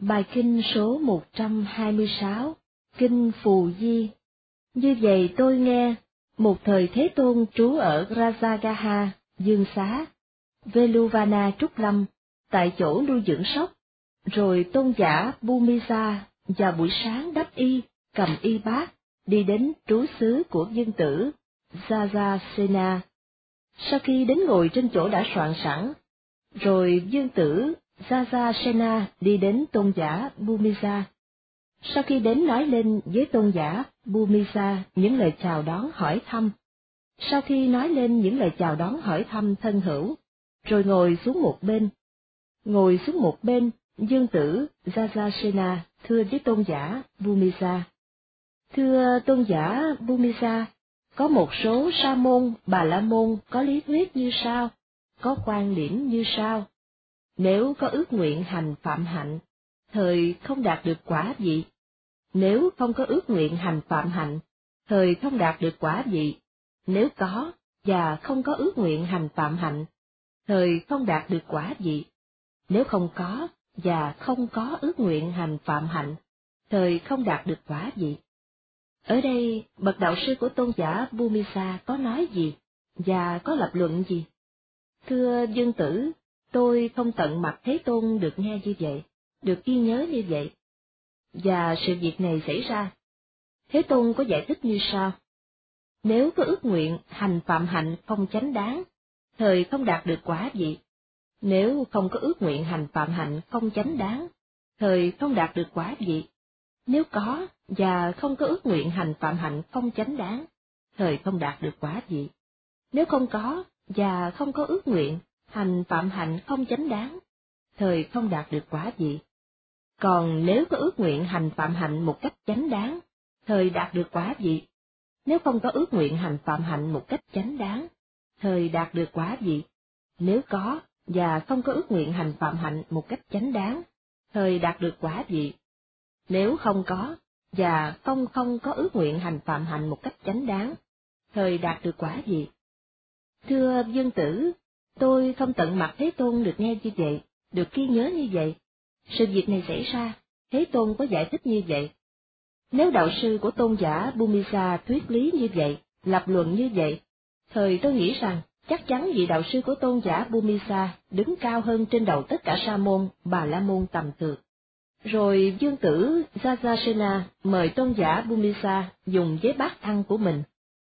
Bài kinh số 126, Kinh Phù Di. Như vậy tôi nghe, một thời Thế Tôn trú ở Rajagaha, Dương Xá, Veluvana Trúc Lâm, tại chỗ nuôi dưỡng sóc, rồi tôn giả Bhumisa vào buổi sáng đắp y, cầm y bát, đi đến trú xứ của dương tử Jajasena. Sau khi đến ngồi trên chỗ đã soạn sẵn, rồi dương tử Jajasena đi đến tôn giả Bhumisa. Sau khi đến nói lên với tôn giả Bhumisa những lời chào đón hỏi thăm. Sau khi nói lên những lời chào đón hỏi thăm thân hữu, rồi ngồi xuống một bên. Ngồi xuống một bên, dương tử Jajasena thưa với tôn giả Bhumisa: Thưa tôn giả Bhumisa, có một số sa môn, bà la môn có lý thuyết như sau, có quan điểm như sau. Nếu có ước nguyện hành phạm hạnh, thời không đạt được quả vị. Nếu không có ước nguyện hành phạm hạnh, thời không đạt được quả vị. Nếu có, và không có ước nguyện hành phạm hạnh, thời không đạt được quả vị. Nếu không có, và không có ước nguyện hành phạm hạnh, thời không đạt được quả vị. Ở đây, bậc đạo sư của tôn giả Bhumisa có nói gì, và có lập luận gì? Thưa dương tử, tôi không tận mặt Thế Tôn được nghe như vậy, được ghi nhớ như vậy. Và sự việc này xảy ra, Thế Tôn có giải thích như sau. Nếu có ước nguyện hành phạm hạnh không chánh đáng, thời không đạt được quả vị. Nếu không có ước nguyện hành phạm hạnh không chánh đáng, thời không đạt được quả vị. Nếu có, và không có ước nguyện hành phạm hạnh không chánh đáng, thời không đạt được quả vị. Nếu không có, và không có ước nguyện hành phạm hạnh không chánh đáng, thời không đạt được quả vị. Còn nếu có ước nguyện hành phạm hạnh một cách chánh đáng, thời đạt được quả vị. Nếu không có ước nguyện hành phạm hạnh một cách chánh đáng, thời đạt được quả vị. Nếu có, và không có ước nguyện hành phạm hạnh một cách chánh đáng, thời đạt được quả vị. Nếu không có, và không có ước nguyện hành phạm hạnh một cách chánh đáng, thời đạt được quả vị. Thưa dương tử, tôi không tận mặt Thế Tôn được nghe như vậy, được ghi nhớ như vậy. Sự việc này xảy ra, Thế Tôn có giải thích như vậy. Nếu đạo sư của tôn giả Bhumisa thuyết lý như vậy, lập luận như vậy, thời tôi nghĩ rằng chắc chắn vị đạo sư của tôn giả Bhumisa đứng cao hơn trên đầu tất cả sa môn, bà la môn tầm thường. Rồi dương tử Jajasena mời tôn giả Bhumisa dùng với bát ăn của mình.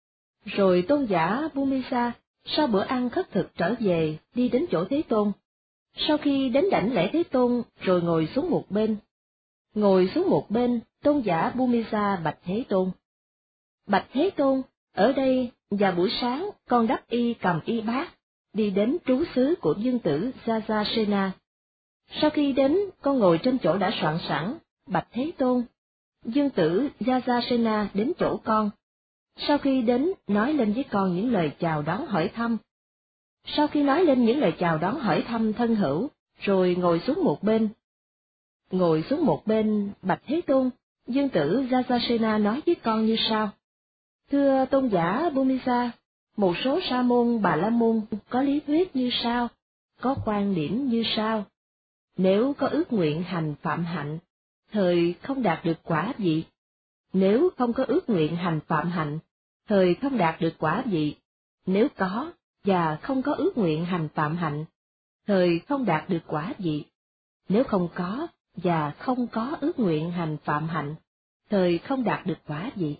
Rồi tôn giả Bhumisa sau bữa ăn khất thực trở về đi đến chỗ Thế Tôn. Sau khi đến đảnh lễ Thế Tôn rồi ngồi xuống một bên. Ngồi xuống một bên, tôn giả Bhumisa bạch Thế Tôn. Bạch Thế Tôn, ở đây vào buổi sáng con đắp y cầm y bát, đi đến trú xứ của dương tử Jajasena. Sau khi đến, con ngồi trên chỗ đã soạn sẵn, bạch Thế Tôn. Dương tử Jajasena đến chỗ con. Sau khi đến, nói lên với con những lời chào đón hỏi thăm. Sau khi nói lên những lời chào đón hỏi thăm thân hữu, rồi ngồi xuống một bên. Ngồi xuống một bên, bạch Thế Tôn, dương tử Jajasena nói với con như sau. Thưa tôn giả Bhumisa, một số sa môn bà la môn có lý thuyết như sau, có quan điểm như sau. Nếu có ước nguyện hành phạm hạnh, thời không đạt được quả vị. Nếu không có ước nguyện hành phạm hạnh, thời không đạt được quả vị. Nếu có, và không có ước nguyện hành phạm hạnh, thời không đạt được quả vị. Nếu không có, và không có ước nguyện hành phạm hạnh, thời không đạt được quả vị.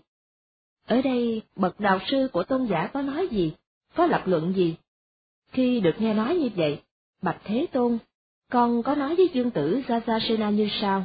Ở đây, bậc đạo sư của tôn giả có nói gì, có lập luận gì? Khi được nghe nói như vậy, bạch Thế Tôn, con có nói với dương tử Jajasena như sau.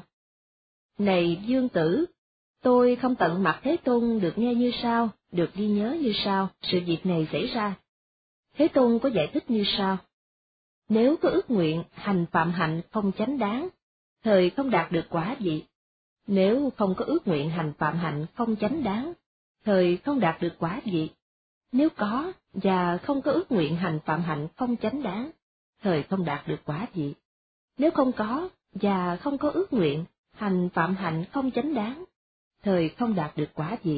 Này dương tử, tôi không tận mặt Thế Tôn được nghe như sau, được ghi nhớ như sau, sự việc này xảy ra. Thế Tôn có giải thích như sau. Nếu có ước nguyện hành phạm hạnh không chánh đáng, thời không đạt được quả vị. Nếu không có ước nguyện hành phạm hạnh không chánh đáng, thời không đạt được quả vị. Nếu có, và không có ước nguyện hành phạm hạnh không chánh đáng, thời không đạt được quả vị. Nếu không có, và không có ước nguyện hành phạm hạnh không chánh đáng, thời không đạt được quả vị.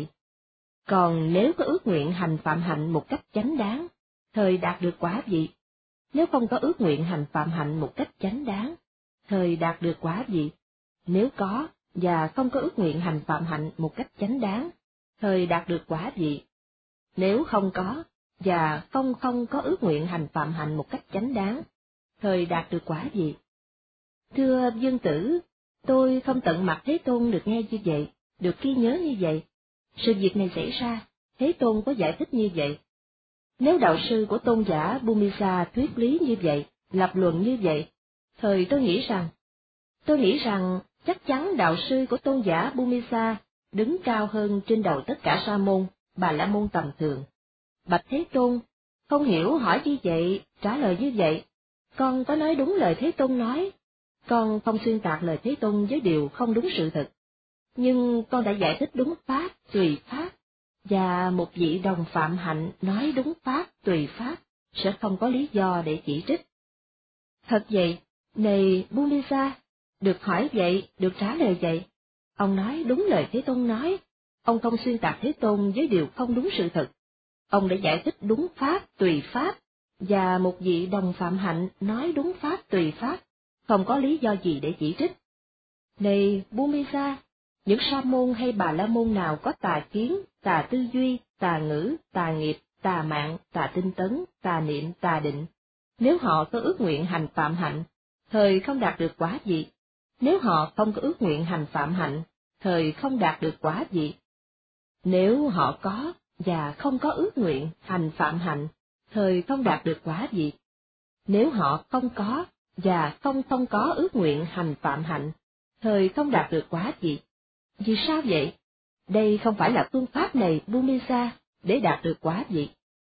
Còn nếu có ước nguyện hành phạm hạnh một cách chánh đáng, thời đạt được quả vị. Nếu không có ước nguyện hành phạm hạnh một cách chánh đáng, thời đạt được quả vị. Nếu có, và không có ước nguyện hành phạm hạnh một cách chánh đáng, thời đạt được quả vị. Nếu không có, và không có ước nguyện hành phạm hạnh một cách chánh đáng, thời đạt được quả vị. Thưa Dương Tử, tôi không tận mặt Thế Tôn được nghe như vậy, được ghi nhớ như vậy. Sự việc này xảy ra, Thế Tôn có giải thích như vậy. Nếu đạo sư của tôn giả Bhumisa thuyết lý như vậy, lập luận như vậy, thời tôi nghĩ rằng chắc chắn đạo sư của tôn giả Bhumisa đứng cao hơn trên đầu tất cả sa môn, bà la môn tầm thường. Bạch Thế Tôn, không hiểu hỏi như vậy, trả lời như vậy, con có nói đúng lời Thế Tôn nói, con không xuyên tạc lời Thế Tôn với điều không đúng sự thật, nhưng con đã giải thích đúng pháp, tùy pháp, và một vị đồng phạm hạnh nói đúng pháp, tùy pháp, sẽ không có lý do để chỉ trích. Thật vậy, này Bhumisa, được hỏi vậy, được trả lời vậy, ông nói đúng lời Thế Tôn nói, ông không xuyên tạc Thế Tôn với điều không đúng sự thật. Ông đã giải thích đúng pháp, tùy pháp, và một vị đồng phạm hạnh nói đúng pháp, tùy pháp, không có lý do gì để chỉ trích. Này Bhumisa, những sa môn hay bà la môn nào có tà kiến, tà tư duy, tà ngữ, tà nghiệp, tà mạng, tà tinh tấn, tà niệm, tà định, nếu họ có ước nguyện hành phạm hạnh, thời không đạt được quả vị. Nếu họ không có ước nguyện hành phạm hạnh, thời không đạt được quả vị. Nếu họ có và không có ước nguyện hành phạm hạnh, thời không đạt được quả vị. Nếu họ không có và không có ước nguyện hành phạm hạnh, thời không đạt được quả vị. Vì sao vậy? Đây không phải là phương pháp này Bhumisa để đạt được quả vị.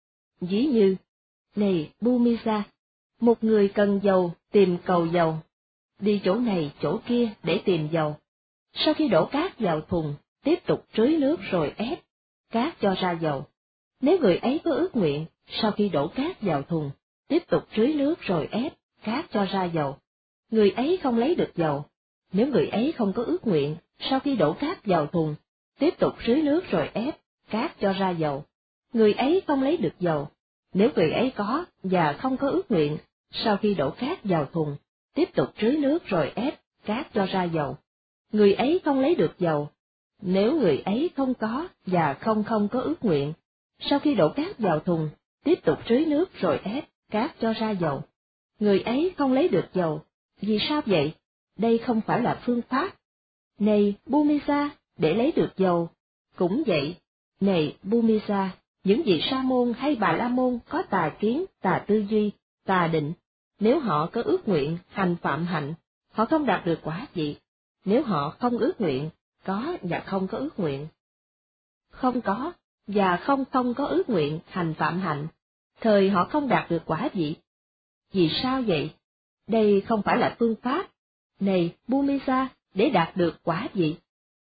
Ví như, này Bhumisa, một người cần dầu tìm cầu dầu, đi chỗ này chỗ kia để tìm dầu. Sau khi đổ cát vào thùng, tiếp tục rưới nước rồi ép, cát cho ra dầu. Nếu người ấy có ước nguyện, sau khi đổ cát vào thùng, tiếp tục rưới nước rồi ép, cát cho ra dầu, người ấy không lấy được dầu. Nếu người ấy không có ước nguyện, sau khi đổ cát vào thùng, tiếp tục rưới nước rồi ép, cát cho ra dầu, người ấy không lấy được dầu. Nếu người ấy có và không có ước nguyện, sau khi đổ cát vào thùng, tiếp tục rưới nước rồi ép, cát cho ra dầu, người ấy không lấy được dầu. Nếu người ấy không có và không có ước nguyện, sau khi đổ cát vào thùng, tiếp tục rưới nước rồi ép, cát cho ra dầu, người ấy không lấy được dầu. Vì sao vậy? Đây không phải là phương pháp. Này Bhumisa, để lấy được dầu. Cũng vậy, này Bhumisa, những vị sa môn hay bà la môn có tà kiến, tà tư duy, tà định, nếu họ có ước nguyện hành phạm hạnh, họ không đạt được quả vị. Nếu họ không ước nguyện, có và không có ước nguyện, không có và không có ước nguyện hành phạm hạnh, thời họ không đạt được quả vị. Vì sao vậy? Đây không phải là phương pháp, này Bhumisa, để đạt được quả vị.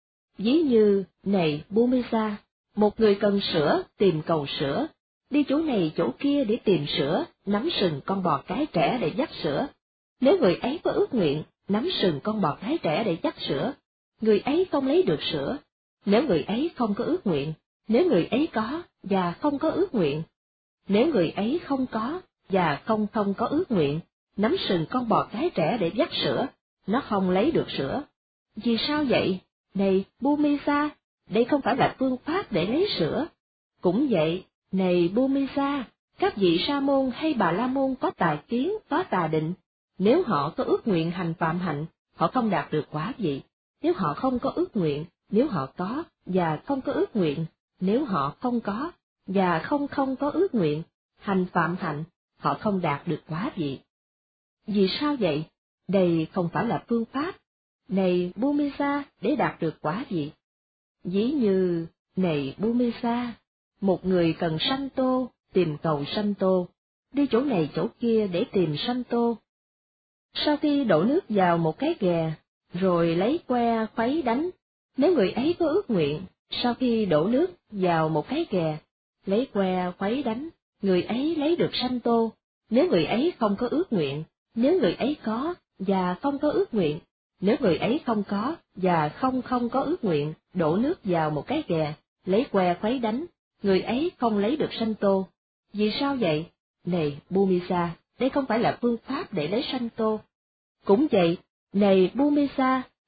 Ví như, này Bhumisa, một người cần sữa tìm cầu sữa, đi chỗ này chỗ kia để tìm sữa, nắm sừng con bò cái trẻ để dắt sữa. Nếu người ấy có ước nguyện, nắm sừng con bò cái trẻ để dắt sữa, người ấy không lấy được sữa. Nếu người ấy không có ước nguyện, nếu người ấy có và không có ước nguyện, nếu người ấy không có và không có ước nguyện, nắm sừng con bò cái trẻ để dắt sữa, nó không lấy được sữa. Vì sao vậy? Này Bhumisa, đây không phải là phương pháp để lấy sữa. Cũng vậy, này Bhumisa, các vị sa môn hay bà la môn có tà kiến, có tà định, nếu họ có ước nguyện hành phạm hạnh, họ không đạt được quả vị. Nếu họ không có ước nguyện, nếu họ có và không có ước nguyện, nếu họ không có và không có ước nguyện, hành phạm hạnh, họ không đạt được quả vị. Vì sao vậy? Đây không phải là phương pháp, này Bhumisa, để đạt được quả vị. Ví như, này Bhumisa, một người cần sanh tô, tìm cầu sanh tô, đi chỗ này chỗ kia để tìm sanh tô. Sau khi đổ nước vào một cái ghè, rồi lấy que khuấy đánh, nếu người ấy có ước nguyện, sau khi đổ nước vào một cái ghè, lấy que khuấy đánh, người ấy lấy được sanh tô. Nếu người ấy không có ước nguyện, nếu người ấy có và không có ước nguyện, nếu người ấy không có và không có ước nguyện, đổ nước vào một cái ghè, lấy que khuấy đánh, người ấy không lấy được sanh tô. Vì sao vậy? Này Bhumisa, đây không phải là phương pháp để lấy sanh tô. Cũng vậy, này Bhumisa,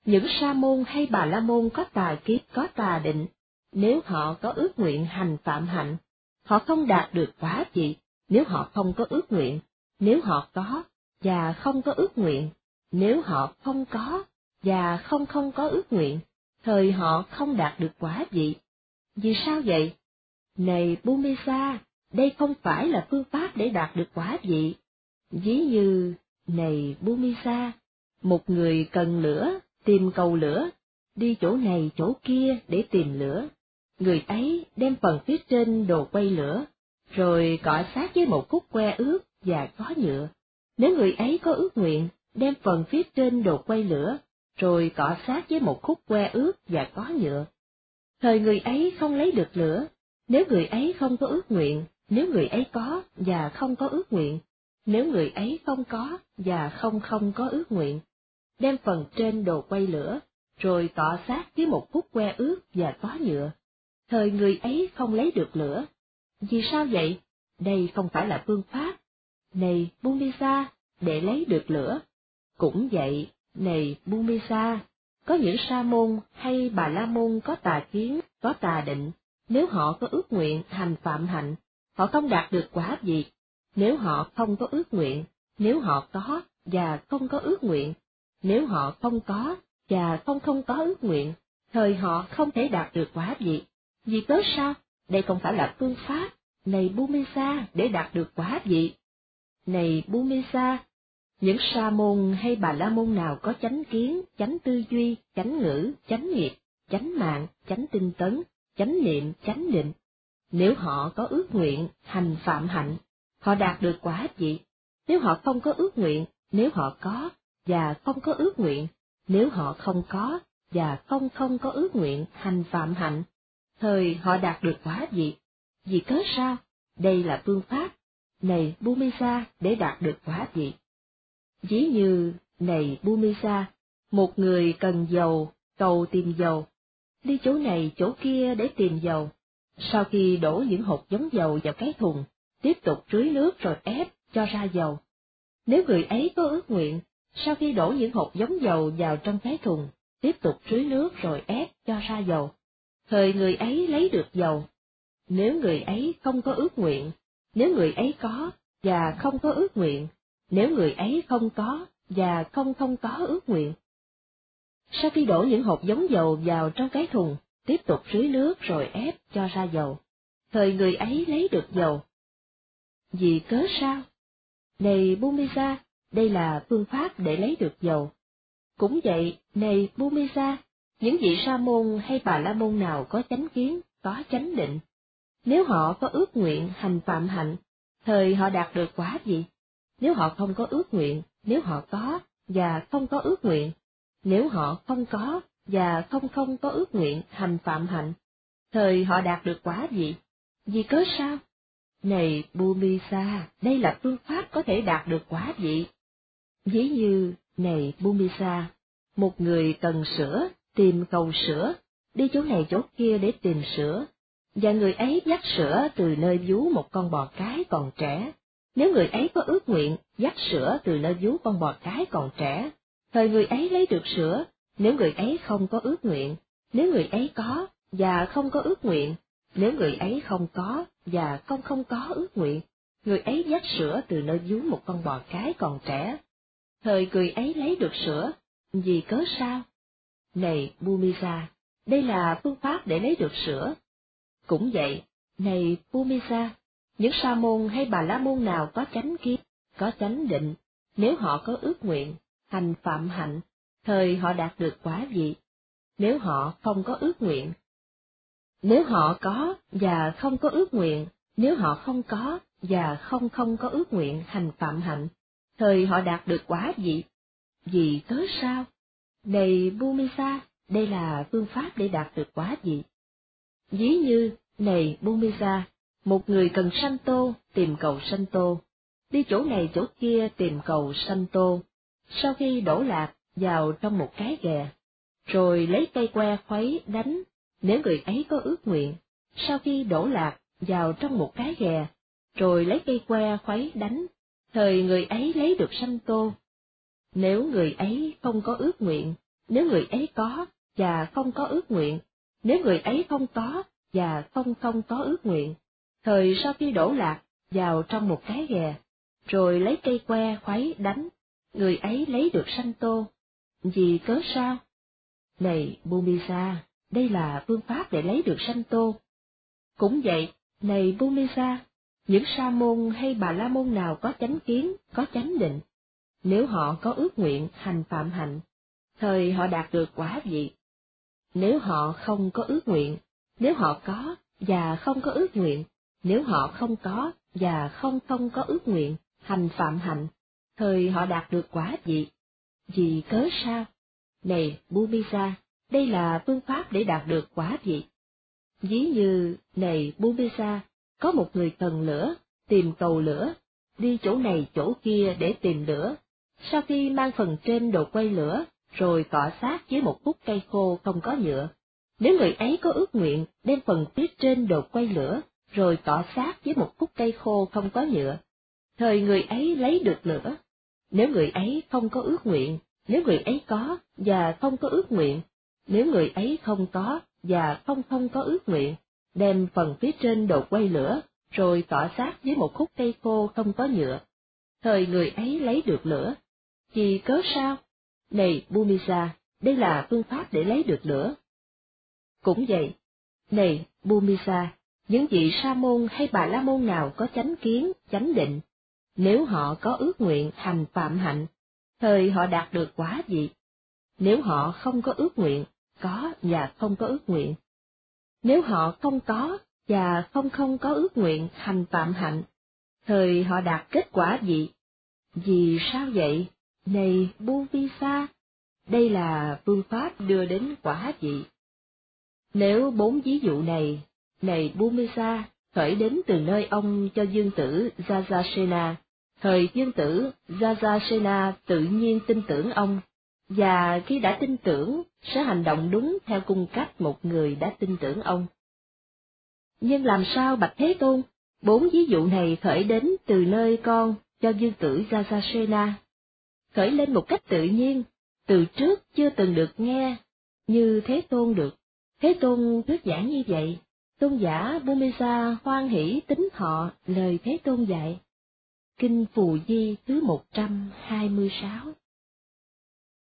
Những sa môn hay bà la môn có tà kiết, có tà định, nếu họ có ước nguyện hành phạm hạnh, họ không đạt được quả vị. Nếu họ không có ước nguyện, nếu họ có và không có ước nguyện, nếu họ không có và không có ước nguyện, thời họ không đạt được quả vị. Vì sao vậy? Này Bhumisa, đây không phải là phương pháp để đạt được quả vị. Ví như, này Bhumisa, một người cần lửa, tìm cầu lửa, đi chỗ này chỗ kia để tìm lửa. Người ấy đem phần phía trên đồ quay lửa, rồi cọ sát với một khúc que ướt và có nhựa. Nếu người ấy có ước nguyện, đem phần phía trên đồ quay lửa, rồi cọ sát với một khúc que ướt và có nhựa, thời người ấy không lấy được lửa. Nếu người ấy không có ước nguyện, nếu người ấy có và không có ước nguyện, nếu người ấy không có và không có ước nguyện, đem phần trên đồ quay lửa, rồi cọ sát với một khúc que ướt và có nhựa, thời người ấy không lấy được lửa. Vì sao vậy? Đây không phải là phương pháp. Này Bhumisa, để lấy được lửa. Cũng vậy, này Bhumisa, có những sa môn hay bà la môn có tà kiến, có tà định, nếu họ có ước nguyện hành phạm hạnh, họ không đạt được quả vị. Nếu họ không có ước nguyện, nếu họ có và không có ước nguyện, nếu họ không có và không có ước nguyện, thời họ không thể đạt được quả vị. Vì cớ sao? Đây không phải là phương pháp, này Bhumisa, để đạt được quả vị. Này Bhumisa, những sa môn hay bà la môn nào có chánh kiến, chánh tư duy, chánh ngữ, chánh nghiệp, chánh mạng, chánh tinh tấn, chánh niệm, chánh định, nếu họ có ước nguyện hành phạm hạnh, họ đạt được quả vị. Nếu họ không có ước nguyện, nếu họ có và không có ước nguyện, nếu họ không có và không có ước nguyện hành phạm hạnh, thời họ đạt được quả vị. Vì cớ sao? Đây là phương pháp, này Bhumisa, để đạt được quả vị. Ví như, này Bhumisa, một người cần dầu, cầu tìm dầu, đi chỗ này chỗ kia để tìm dầu. Sau khi đổ những hột giống dầu vào cái thùng, tiếp tục rưới nước rồi ép cho ra dầu. Nếu người ấy có ước nguyện, sau khi đổ những hột giống dầu vào trong cái thùng, tiếp tục rưới nước rồi ép cho ra dầu, thời người ấy lấy được dầu. Nếu người ấy không có ước nguyện, nếu người ấy có và không có ước nguyện, nếu người ấy không có và không có ước nguyện. Sau khi đổ những hột giống dầu vào trong cái thùng, tiếp tục rưới nước rồi ép cho ra dầu, thời người ấy lấy được dầu. Vì cớ sao? Này Bhumisa, đây là phương pháp để lấy được dầu. Cũng vậy, này Bhumisa, những vị sa môn hay bà la môn nào có chánh kiến, có chánh định, nếu họ có ước nguyện hành phạm hạnh, thời họ đạt được quả gì? Nếu họ không có ước nguyện, nếu họ có và không có ước nguyện, nếu họ không có và không có ước nguyện hành phạm hạnh, thời họ đạt được quả gì? Vì cớ sao? Này Bhumisa, đây là phương pháp có thể đạt được quả vị. Ví như, này Bhumisa, một người cần sữa, tìm cầu sữa, đi chỗ này chỗ kia để tìm sữa, và người ấy dắt sữa từ nơi vú một con bò cái còn trẻ. Nếu người ấy có ước nguyện dắt sữa từ nơi vú con bò cái còn trẻ, thời người ấy lấy được sữa. Nếu người ấy không có ước nguyện, nếu người ấy có và không có ước nguyện, nếu người ấy không có và không có ước nguyện, người ấy dắt sữa từ nơi vú một con bò cái còn trẻ, thời người ấy lấy được sữa. Vì cớ sao? Này Bhumisa, đây là phương pháp để lấy được sữa. Cũng vậy, này Bhumisa, những sa môn hay bà la môn nào có chánh kiến, có chánh định, nếu họ có ước nguyện hành phạm hạnh, thời họ đạt được quả vị. Nếu họ không có ước nguyện, nếu họ có và không có ước nguyện, nếu họ không có và không có ước nguyện hành phạm hạnh, thời họ đạt được quả vị. Vì cớ sao? Này Bhumisa, đây là phương pháp để đạt được quả vị. Ví như, này Bhumisa, một người cần sanh tô, tìm cầu sanh tô, đi chỗ này chỗ kia tìm cầu sanh tô, sau khi đổ lạc vào trong một cái ghè, rồi lấy cây que khuấy đánh, nếu người ấy có ước nguyện, sau khi đổ lạc vào trong một cái ghè, rồi lấy cây que khuấy đánh, thời người ấy lấy được sanh tô. Nếu người ấy không có ước nguyện, nếu người ấy có và không có ước nguyện, nếu người ấy không có và không có ước nguyện. Thời sau khi đổ lạc vào trong một cái ghè, rồi lấy cây que khuấy đánh, người ấy lấy được sanh tô. Vì cớ sao? Này Bhumisa, đây là phương pháp để lấy được sanh tô. Cũng vậy, này Bhumisa, những sa môn hay bà la môn nào có chánh kiến, có chánh định, nếu họ có ước nguyện hành phạm hạnh, thời họ đạt được quả vị. Nếu họ không có ước nguyện, nếu họ có và không có ước nguyện, nếu họ không có và không có ước nguyện hành phạm hạnh, thời họ đạt được quả vị. Vì cớ sao? Này Bhumisa, đây là phương pháp để đạt được quả vị. Ví như, này Bhumisa, có một người cần lửa, tìm cầu lửa, đi chỗ này chỗ kia để tìm lửa. Sau khi mang phần trên đồ quay lửa, rồi cọ sát với một khúc cây khô không có nhựa. Nếu người ấy có ước nguyện đem phần phía trên đồ quay lửa, rồi cọ sát với một khúc cây khô không có nhựa, thời người ấy lấy được lửa. Nếu người ấy không có ước nguyện, nếu người ấy có và không có ước nguyện, nếu người ấy không có và không có ước nguyện, đem phần phía trên đồ quay lửa, rồi cọ sát với một khúc cây khô không có nhựa, thời người ấy lấy được lửa. Vì cớ sao? Này Bhumisa, đây là phương pháp để lấy được lửa. Cũng vậy, này Bhumisa, những vị sa môn hay bà la môn nào có chánh kiến, chánh định, nếu họ có ước nguyện hành phạm hạnh, thời họ đạt được quả vị. Nếu họ không có ước nguyện, có và không có ước nguyện, nếu họ không có và không có ước nguyện hành phạm hạnh, thời họ đạt kết quả vị. Vì sao vậy? Này Bhuvisa, đây là phương pháp đưa đến quả vị. Nếu 4 ví dụ này Bhumisa, khởi đến từ nơi ông cho dương tử Jajasena, thời dương tử Jajasena tự nhiên tin tưởng ông, và khi đã tin tưởng, sẽ hành động đúng theo cung cách một người đã tin tưởng ông. Nhưng làm sao bạch Thế Tôn, 4 ví dụ này khởi đến từ nơi con cho dương tử Jajasena, khởi lên một cách tự nhiên, từ trước chưa từng được nghe, như Thế Tôn được. Thế Tôn thuyết giảng như vậy, tôn giả Bhumisa hoan hỷ tín thọ lời Thế Tôn dạy. Kinh Phù Di thứ 126.